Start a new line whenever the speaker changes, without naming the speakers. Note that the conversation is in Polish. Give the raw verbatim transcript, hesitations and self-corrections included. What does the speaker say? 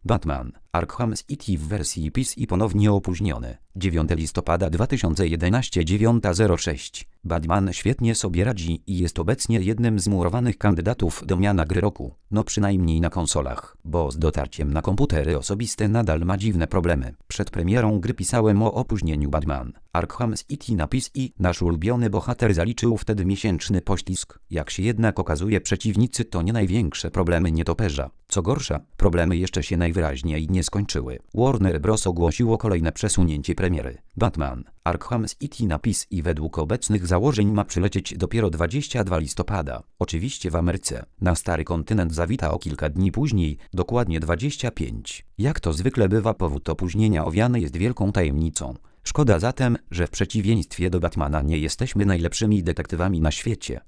Batman Arkham City w wersji P C ponownie opóźniony. dziewiątego listopada dwa tysiące jedenastego dziewiąta zero sześć. Batman świetnie sobie radzi i jest obecnie jednym z murowanych kandydatów do miana gry roku. No przynajmniej na konsolach, bo z dotarciem na komputery osobiste nadal ma dziwne problemy. Przed premierą gry pisałem o opóźnieniu Batman Arkham City na P C. Nasz ulubiony bohater zaliczył wtedy miesięczny poślizg. Jak się jednak okazuje, przeciwnicy to nie największe problemy nietoperza. Co gorsza, problemy jeszcze się najwyraźniej nie skończyły. Warner Bros. Ogłosiło kolejne przesunięcie premiery. Batman Arkham City na P C według obecnych założeń ma przylecieć dopiero dwudziestego drugiego listopada. Oczywiście w Ameryce. Na stary kontynent zawita o kilka dni później, dokładnie dwudziestego piątego. Jak to zwykle bywa, powód opóźnienia owiany jest wielką tajemnicą. Szkoda zatem, że w przeciwieństwie do Batmana nie jesteśmy najlepszymi detektywami na świecie.